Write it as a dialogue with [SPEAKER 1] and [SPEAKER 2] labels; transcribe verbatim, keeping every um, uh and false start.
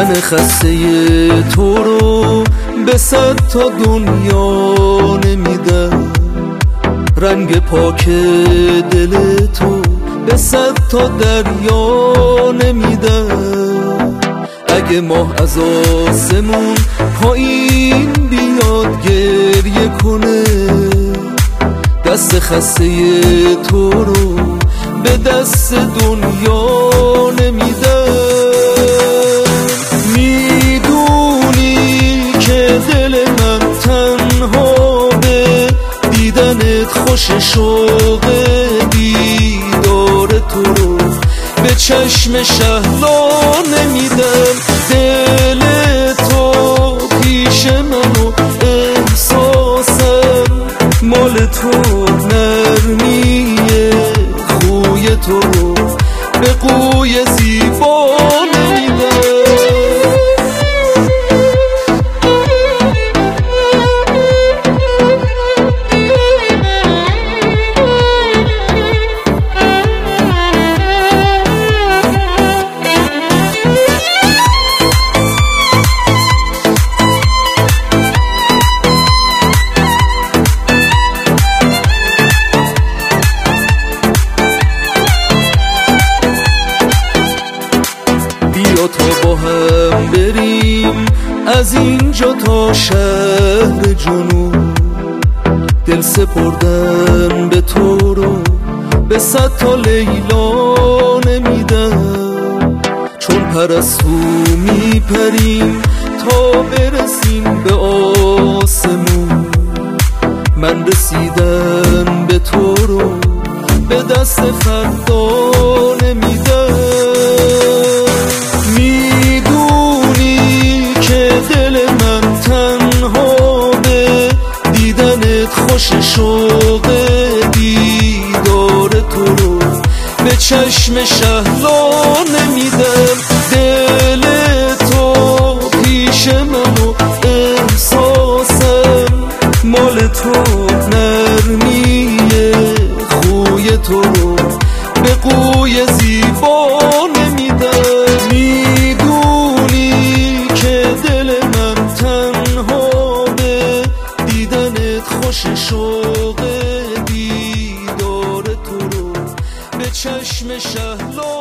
[SPEAKER 1] من خسته تو رو به صد تا دنیا نمیدم، رنگ پاک دل تو به صد تا دریا نمیدم. اگه ماه از آسمون پایین بیاد گریه کنه، دست خسته تو رو به دست دنیا نمیدم. میدونی که دل من تنها به دیدنت خوش، شوق دیدار تو رو به چشم شهلا نمیدم. دل تو پیش من و احساسم مال تو، نرمیه خوی تو رو به قوی زیبا نمیدم. بیا تا با هم بریم از اینجا تا شهر جنوب، دل سپردن به تو رو به صد تا لیلا نمیدم. چون پرستو میپریم تا برسیم به آسمون، من رسیدن به تو رو به دست فردا نمیدم. میدونی که دل من تنها به دیدنت خوش، شوق دیدار تو رو به چشم شهلا نمیدم. دل تو پیش من و احساسم مال تو، نرمیه خوی تو رو به قوی زیبا نمیدم. میدونی که دل من تنها به دیدنت خوش، شوق دیدار تو رو به چشم شهلا